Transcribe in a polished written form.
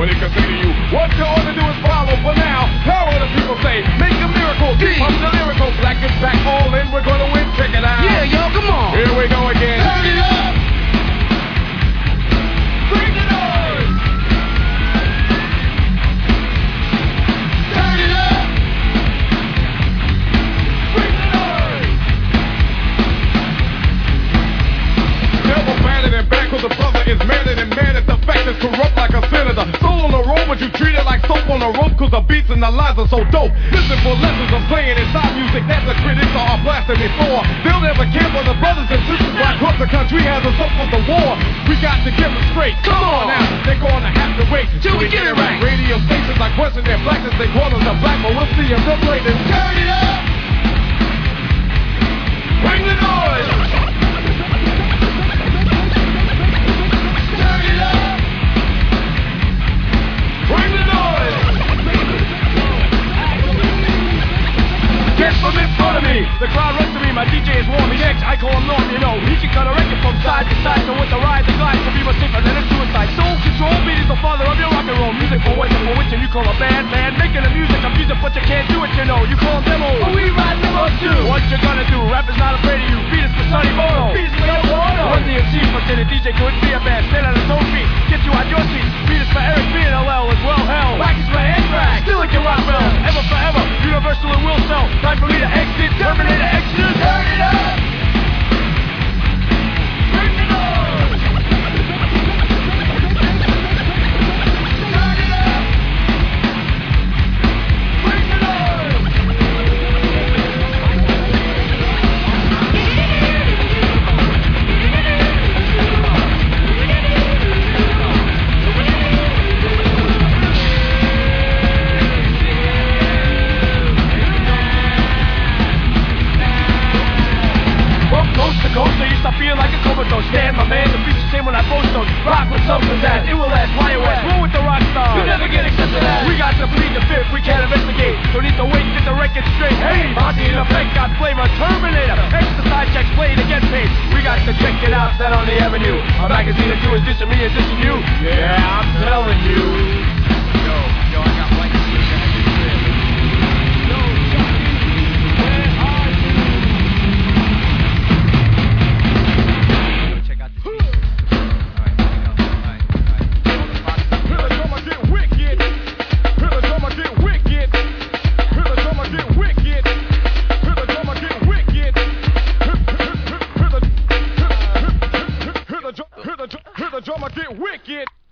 when he can say to you, what you ought to do is follow for now. How will the people say? Make a miracle. Keep up the lyrical. Black is back, all in. We're gonna win. Check it out. Yeah, yo, come on. Here we go again. Turn it up. Bring the noise. Turn it up. Bring the noise. Never better than back, cause the brother is madder than mad at the fact it's corrupt like a senator. Soul on the road, but you treat it like soap on a rope, cause the beats and the lines are so dope. Listen for lessons of playing inside music that the critics are blasting before. They'll never care for the brothers and sisters why across the country has us up for the war. We got to get them straight. Come on now, they're gonna have to wait till we get it right. Radio stations like question their blackness, they call us the black, but we'll see them later. Turn it up. Bring the noise. Turn it up. Bring the noise. Get from in front of me. The crowd runs to me. My DJ is warm. He next. I call him Norm. You know he can cut a record from side to side. So with the ride, the glide will be much safer than a suicide. Soul control beat is the father of your rock and roll music. For which and you call a band. Making the music, I'm music, but you can't do it. You know you call them demo. But we ride demos too. What you gonna do? Rap is not afraid of you. Beat us for Sonny Bono. Beat us for El Bono. Run the MC, but then the DJ couldn't be a band. Stand on his own feet. Get you out your seat. Beat us for Eric B and LL as well. Hell. Back is for Anthrax. Still like your rock bell. Ever forever. Universal and will sell. Time for me to exit. Terminator Exodus. Turn it up. Bring the noise. Turn it up. Bring the noise. From coast to coast, I used to feel like a comatose. Stand my man, the future same when I post those. Rock with something that it will last, fly away. Roll with the rock stars. You never get accepted as. We got to plead the fifth, we can't investigate. Don't need to wait, get the record straight. Hey, Monty in effect got flavor. Terminator, extra side checks, play to get paid. We got to check it out, that on the avenue. A magazine or two is dissing me and dissing you. Yeah, I'm telling you. Yo, I got like Hear the drummer get wicked.